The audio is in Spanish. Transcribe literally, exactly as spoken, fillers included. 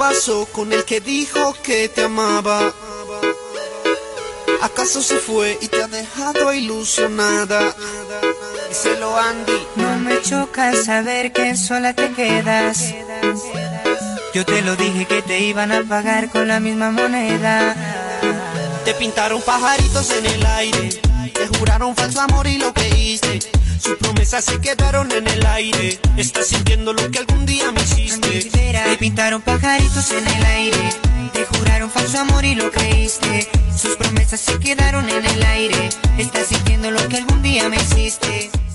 pasó con el que dijo que te amaba? ¿Acaso se fue y te ha dejado ilusionada? Díselo, Andy. No me choca saber que sola te quedas. Yo te lo dije que te iban a pagar con la misma moneda. Te pintaron pajaritos en el aire, te juraron falso amor y lo creíste. Sus promesas se quedaron en el aire. Estás sintiendo lo que algún día me hiciste. Te pintaron pajaritos en el aire, te juraron falso amor y lo creíste. Sus promesas se quedaron en el aire. Estás sintiendo lo que algún día me hiciste.